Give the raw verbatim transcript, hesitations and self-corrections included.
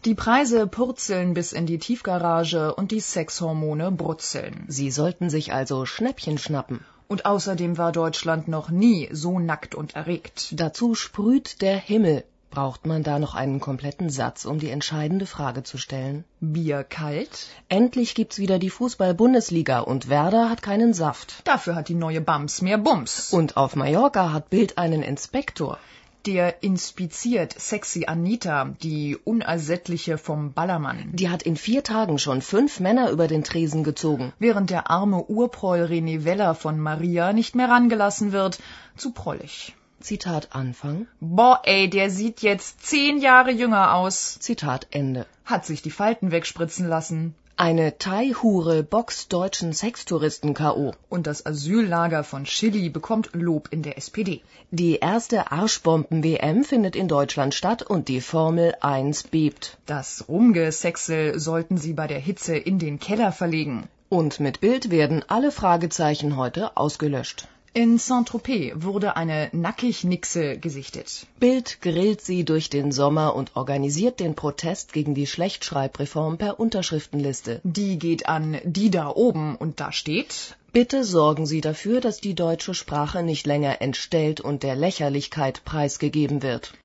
Die Preise purzeln bis in die Tiefgarage und die Sexhormone brutzeln. Sie sollten sich also Schnäppchen schnappen. Und außerdem war Deutschland noch nie so nackt und erregt. Dazu sprüht der Himmel. Braucht man da noch einen kompletten Satz, um die entscheidende Frage zu stellen? Bier kalt? Endlich gibt's wieder die Fußball-Bundesliga und Werder hat keinen Saft. Dafür hat die neue Bams mehr Bums. Und auf Mallorca hat Bild einen Inspektor. Der inspiziert Sexy Anita, die Unersättliche vom Ballermann. Die hat in vier Tagen schon fünf Männer über den Tresen gezogen. Während der arme Urproll René Weller von Maria nicht mehr rangelassen wird. Zu prollig. Zitat Anfang. Boah, ey, der sieht jetzt zehn Jahre jünger aus. Zitat Ende. Hat sich die Falten wegspritzen lassen. Eine Thai-Hure boxt deutschen Sextouristen K O Und das Asyllager von Chili bekommt Lob in der S P D. Die erste Arschbomben-W M findet in Deutschland statt und die Formel eins bebt. Das Rumgesexel sollten Sie bei der Hitze in den Keller verlegen. Und mit Bild werden alle Fragezeichen heute ausgelöscht. In Saint-Tropez wurde eine Nackig-Nixe gesichtet. Bild grillt sie durch den Sommer und organisiert den Protest gegen die Schlechtschreibreform per Unterschriftenliste. Die geht an die da oben und da steht: Bitte sorgen Sie dafür, dass die deutsche Sprache nicht länger entstellt und der Lächerlichkeit preisgegeben wird.